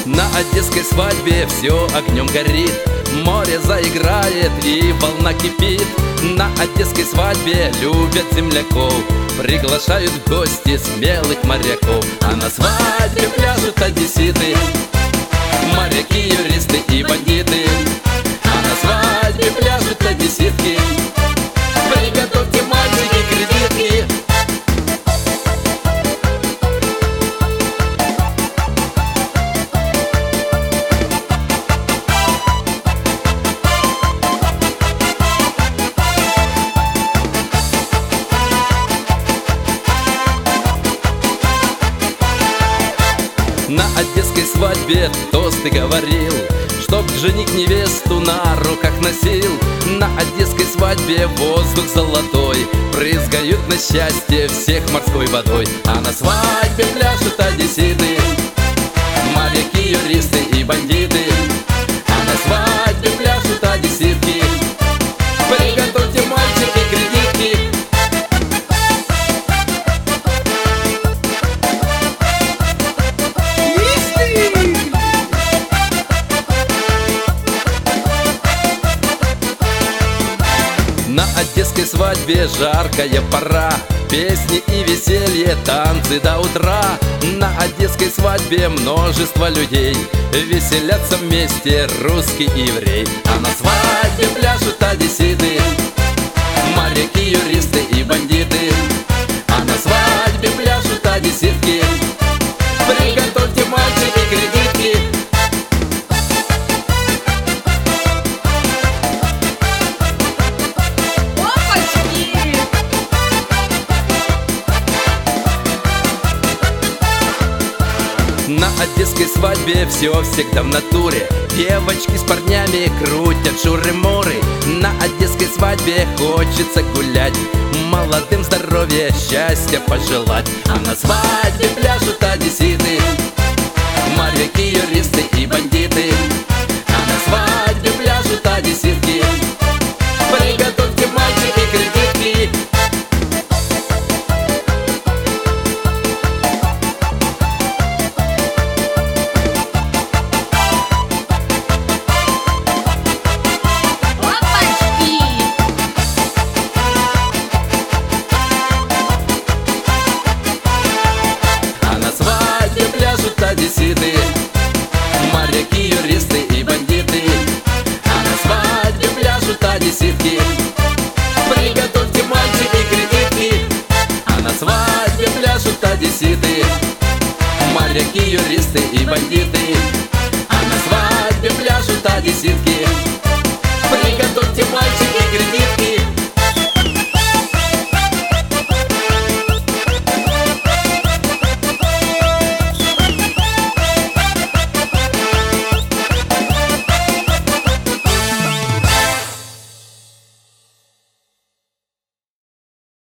На одесской свадьбе все огнем горит, море заиграет и волна кипит. На одесской свадьбе любят земляков, приглашают в гости смелых моряков. А на свадьбе пляшут одесситы, моряки, юристы и бандиты. А на свадьбе пляшут одесситки, приготовьте, мальчики, кредитки. На одесской свадьбе тосты говорил, чтоб жених невесту на руках носил. На одесской свадьбе воздух золотой, брызгают на счастье всех морской водой. А на свадьбе пляшут одесситы, моряки, юристы и бандиты. А на свадьбе пляшут одесситки, приготовьте, мальчики, кредитки. На одесской свадьбе жаркая пора, песни и веселье, танцы до утра. На одесской свадьбе множество людей, веселятся вместе русский и еврей. А на свадьбе пляшут одесситы, моряки, юристы и бандиты. А на свадьбе пляшут одесситки, приготовьте, мальчики, кредитки. На одесской свадьбе все всегда в натуре, девочки с парнями крутят шуры-муры. На одесской свадьбе хочется гулять, молодым здоровья, счастья пожелать. А на свадьбе пляшут одесситы, моряки, юристы и бандиты. А на свадьбе пляшут одесситки, приготовьте, мальчики, кредитки. Одесситы, моряки, юристы и бандиты. А на свадьбе пляшут одесситки, приготовьте, мальчики, кредитки. А на свадьбе пляшут одесситы, моряки, юристы и бандиты. А на свадьбе пляшут одесситки.